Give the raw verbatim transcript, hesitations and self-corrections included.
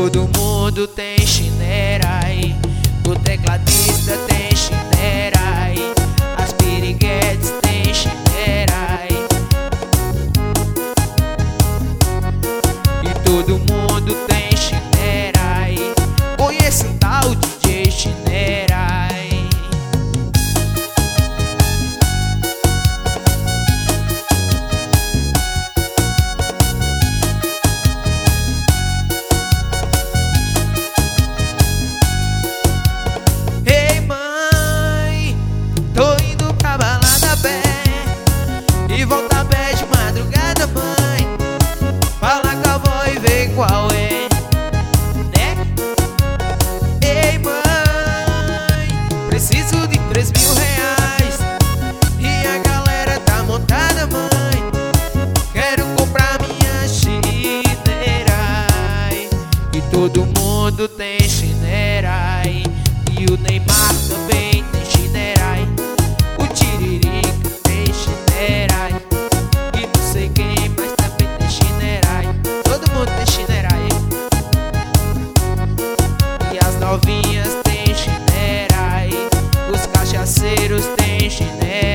todo mundo tem chinerai. O tecladista tem chinerai. As piriguetes tem chinerai. E todo mundo tem chinerai. Conheço um tal D J chinerai. Ei mãe, tô indo pra balada a pé e volta a pé de madrugada, mãe. Fala com a avó e vê qual é, né? Ei mãe, preciso de três mil reais e a galera tá montada, mãe. Quero comprar minha chinerai. E todo mundo tem chinerai. E o Neymar também tem chinerai. O Tiririca tem chinerai. E não sei quem mais também tem chinerai. Todo mundo tem chinerai. E as novinhas tem chinerai. Os cachaceiros tem chinerai.